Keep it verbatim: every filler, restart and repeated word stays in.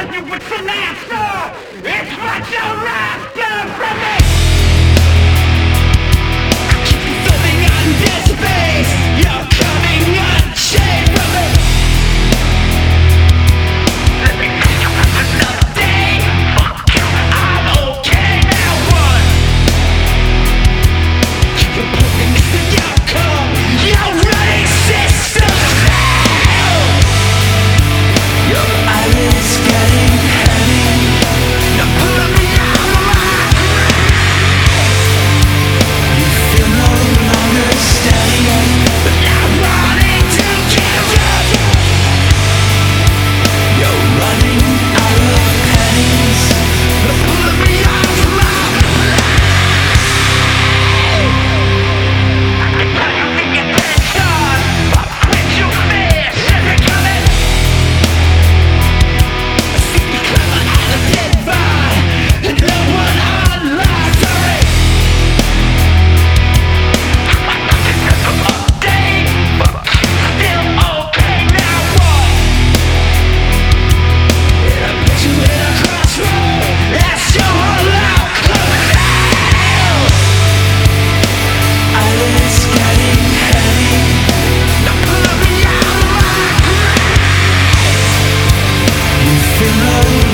wonder what's an answer. It's what you're after from me. Keep you floating on dead space. You're coming unchained from me. Let me see you for another day. Fuck you, I'm okay now. What? Keep you putting this in your car. You're running system now. Your eyelids getting heavy. Now put me out of my grave. You feel no longer steady, but now running to kill you. You're running out of pennies. Now put me out of my grave. I tell you to get attention, but quit your fear. Says it coming. See me climb out of dead vine, and no one unlocks her. Update, but still okay now. What? And I put you in a crossroad. That's your hollow close. Eyelids getting heavy. Now put me out of my grave. You feel no